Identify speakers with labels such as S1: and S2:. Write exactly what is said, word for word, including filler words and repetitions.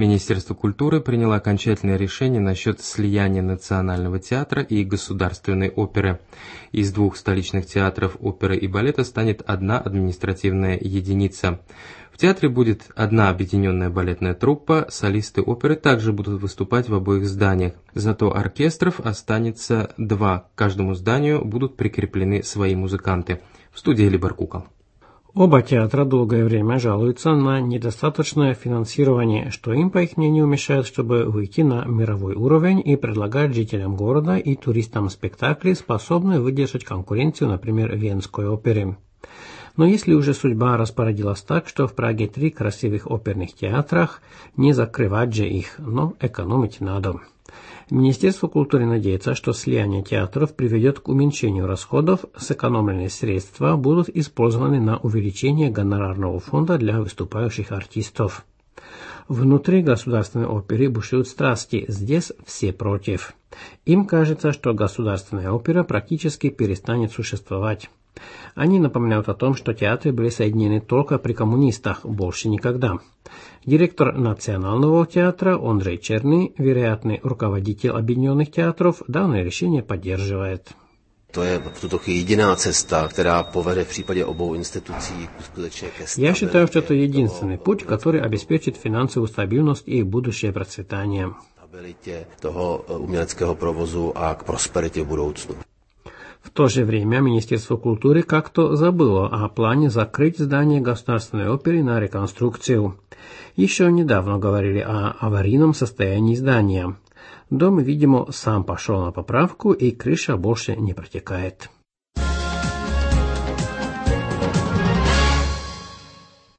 S1: Министерство культуры приняло окончательное решение насчет слияния Национального театра и Государственной оперы. Из двух столичных театров оперы и балета станет одна административная единица. В театре будет одна объединенная балетная труппа, солисты оперы также будут выступать в обоих зданиях. Зато оркестров останется два, к каждому зданию будут прикреплены свои музыканты. В студии Либор Кукол.
S2: Оба театра долгое время жалуются на недостаточное финансирование, что им, по их мнению, мешает, чтобы выйти на мировой уровень и предлагать жителям города и туристам спектакли, способные выдержать конкуренцию, например, Венской оперы. Но если уже судьба распорядилась так, что в Праге три красивых оперных театрах, не закрывать же их, но экономить надо. Министерство культуры надеется, что слияние театров приведет к уменьшению расходов, сэкономленные средства будут использованы на увеличение гонорарного фонда для выступающих артистов. Внутри государственной оперы бушуют страсти, здесь все против. Им кажется, что государственная опера практически перестанет существовать. Они напоминают о том, что театры были соединены только при коммунистах, больше никогда. Директор Национального театра Андрей Черный, вероятный руководитель Объединенных театров, данное решение поддерживает.
S3: To je v tuto chvíli jediná cesta, která povede v případě obou institucí skutečně ke stabilitě.
S2: Я считаю, что это единственный путь, который обеспечит финансовую стабильность и будущее процветание.
S3: Stabilitě toho uměleckého provozu a k prosperitě v budoucnu.
S2: В то же время Министерство культуры как-то забыло о плане закрыть здание Государственной оперы на реконструкцию. Еще недавно говорили о аварийном состоянии здания. Дом, видимо, сам пошел на поправку, и крыша больше не протекает.